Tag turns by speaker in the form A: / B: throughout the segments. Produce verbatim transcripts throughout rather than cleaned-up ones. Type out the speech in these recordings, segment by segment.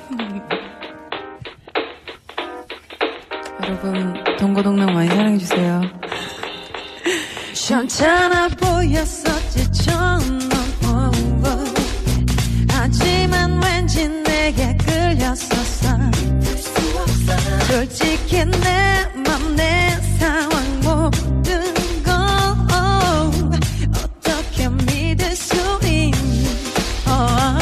A: 여러분 동고동락 많이 사랑해주세요.
B: 괜찮아 보였었지 처음 넌 하지만 왠지 내게 끌렸었어. 솔직히 내 맘 내 상황 모든 건 어떻게 믿을 수 있니? 난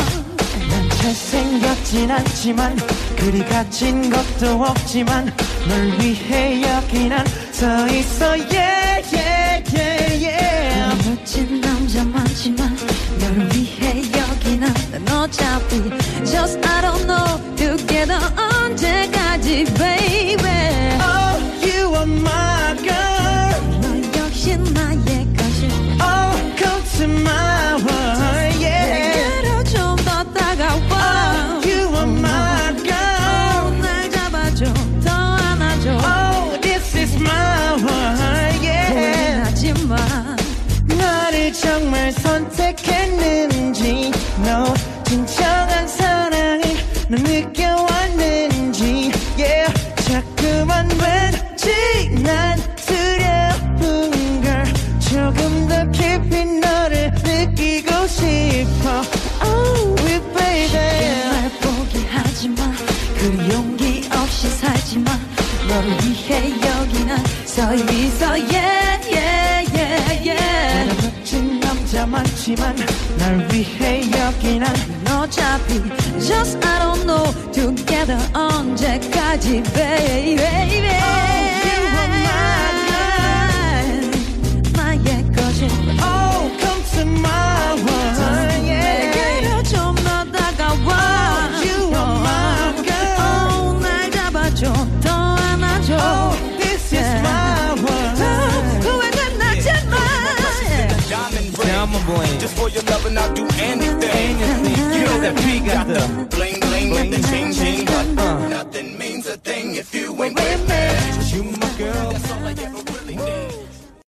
B: 잘생겼진 않지만 그리 갇힌 것도 없지만 널 위해 여기 난 서 있어. yeah, yeah, yeah, yeah. 멋진 남자 많지만 널 위해 여기 난 어차피 just I don't know together 언제까지 baby. Oh you are my girl. 너 역시 나의 것이. Oh come to my world. yeah. 내게로 좀 더 다가와. Oh you are my girl. oh, 날 잡아줘 더 안아줘. Oh this is my world. yeah. 하지마. 나를 정말 선택했는지 no 진정한 사랑을 넌 느껴왔는지 yeah. 자꾸만 왠지 난 두려운 걸 조금 더 깊이 너를 느끼고 싶어. oh baby. 날 포기하지마 그 용기 없이 살지마. 너를 위해 여기 난 서 있어. yeah, yeah, yeah, yeah. 멋진 남자 많지만 날 위해 여기 난 어차피 just I don't know together 언제까지 baby. Oh you are mine 나의 것인. Oh come to my world. yeah. 내게로 좀 더 다가와. Oh you are my girl. oh 날 잡아줘 더 안아줘. Oh this is my world. 후회는 나지만
C: Diamond bling. Just for your love and I'll do anything. You know that we got the bling bling, the chain